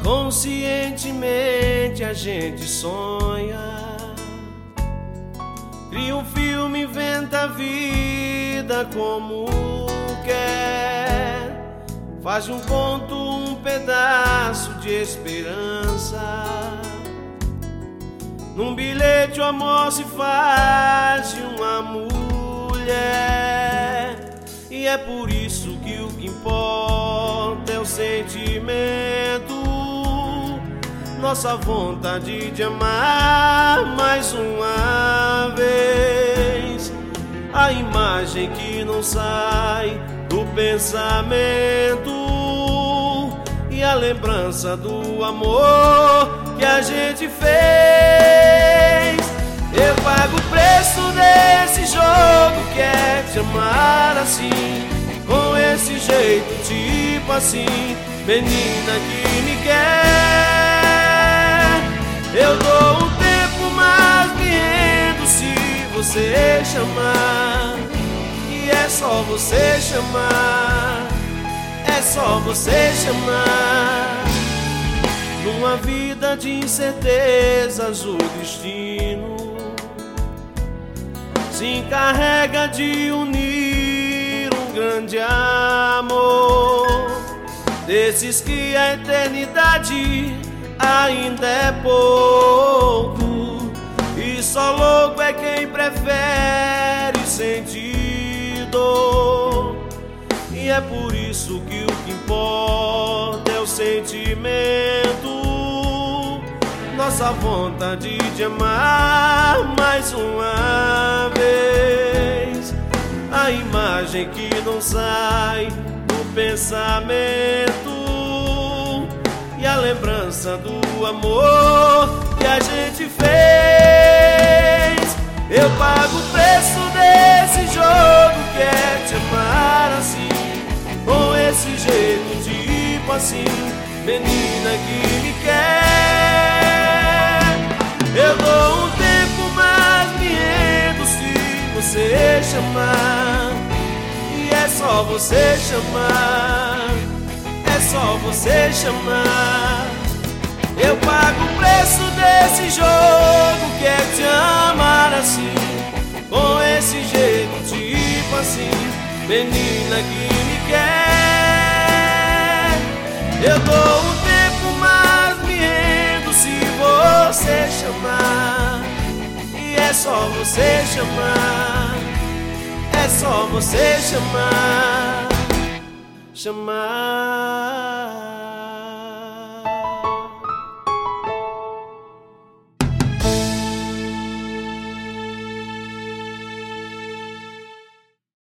Conscientemente a gente sonha, cria um filme, inventa a vida como quer, faz de um conto um pedaço de esperança. Num bilhete o amor se faz de uma mulher, e é por isso que o que importa é o sentimento, nossa vontade de amar mais uma vez. A imagem que não sai do pensamento e a lembrança do amor que a gente fez. Eu pago o preço desse jogo que é te amar assim, com esse jeito tipo assim, menina que me quer. Eu dou um tempo, mas me rendo se você chamar. E é só você chamar, é só você chamar. Numa vida de incertezas o destino se encarrega de unir um grande amor, desses que a eternidade ainda é pouco, e só louco é quem prefere sentir dor. E é por isso que o que importa é o sentimento, nossa vontade de amar mais uma vez. A imagem que não sai do pensamento e a lembrança do amor que a gente fez. Eu pago o preço desse jogo que é te amar assim, com esse jeito tipo assim, menina que me quer. Eu dou um tempo, mas me rendo se você chamar. E é só você chamar, é só você chamar. Eu pago o preço desse jogo que é te amar assim, com esse jeito tipo assim, menina que me quer. Eu dou um tempo, mas me rendo se você chamar. E é só você chamar, é só você chamar, chamar.